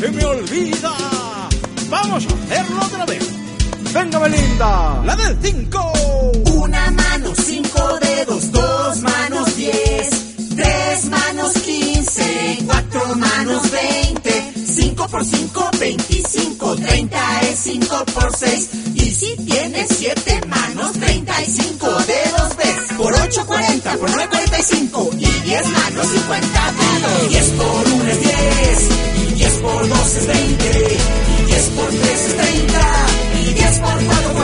se me olvida. Vamos a hacerlo otra vez. Venga, Belinda. La del 5. Una mano, 5 dedos, 2 manos, 10, 3 manos, 15, 4 manos, 20, 5 por 5, 25, 30 es 5 por 6. Y si tienes 7 manos, 35 dedos ves. Por 8, 40, por 9, 45. Y 10 manos, 50 dedos. 10 por 1 es 10. Y 10 por 2 es 20. Y 10 por 3 es 30. Y 10 por 4,